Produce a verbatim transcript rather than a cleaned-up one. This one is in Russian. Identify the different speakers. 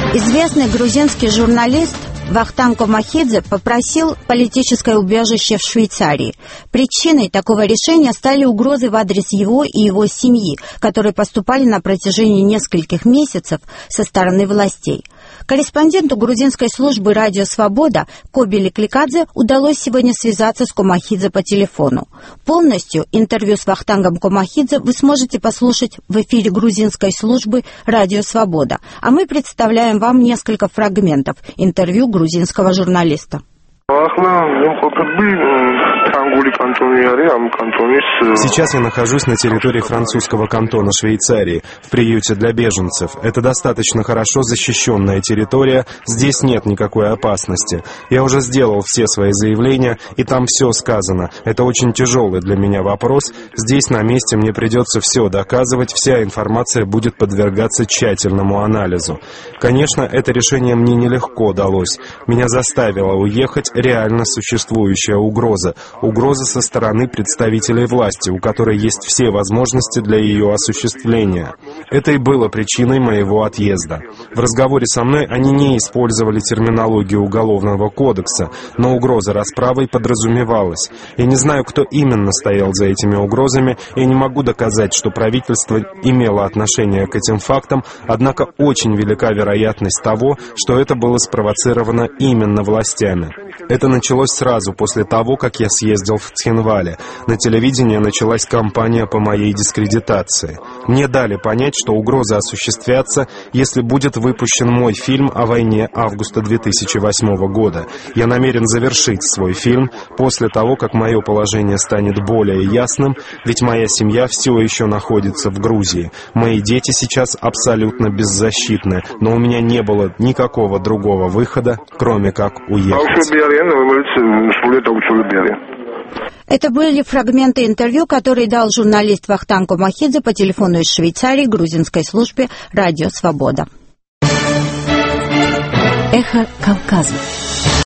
Speaker 1: Известный грузинский журналист Вахтанг Комахидзе попросил политическое убежище в Швейцарии. Причиной такого решения стали угрозы в адрес его и его семьи, которые поступали на протяжении нескольких месяцев со стороны властей. Корреспонденту грузинской службы «Радио Свобода» Кобили Кликадзе удалось сегодня связаться с Комахидзе по телефону. Полностью интервью с Вахтангом Комахидзе вы сможете послушать в эфире грузинской службы «Радио Свобода», а мы представляем вам несколько фрагментов интервью грузинского журналиста.
Speaker 2: Сейчас я нахожусь на территории французского кантона Швейцарии, в приюте для беженцев. Это достаточно хорошо защищенная территория, здесь нет никакой опасности. Я уже сделал все свои заявления, и там все сказано. Это очень тяжелый для меня вопрос. Здесь на месте мне придется все доказывать, вся информация будет подвергаться тщательному анализу. Конечно, это решение мне нелегко далось. Меня заставило уехать реально существующая угроза. Угроза со стороны представителей власти, у которой есть все возможности для ее осуществления. Это и было причиной моего отъезда. В разговоре со мной они не использовали терминологию Уголовного кодекса, но угроза расправой подразумевалась. Я не знаю, кто именно стоял за этими угрозами, я не могу доказать, что правительство имело отношение к этим фактам, однако очень велика вероятность того, что это было спровоцировано именно властями. Это началось сразу после того, как я съездил в Цхинвале. На телевидении началась кампания по моей дискредитации. Мне дали понять, что угроза осуществятся, если будет выпущен мой фильм о войне августа две тысячи восьмого года. Я намерен завершить свой фильм после того, как мое положение станет более ясным, ведь моя семья все еще находится в Грузии. Мои дети сейчас абсолютно беззащитны, но у меня не было никакого другого выхода, кроме как уехать.
Speaker 1: Это были фрагменты интервью, которые дал журналист Вахтанг Комахидзе по телефону из Швейцарии грузинской службе «Радио Свобода».
Speaker 3: Эхо Кавказа.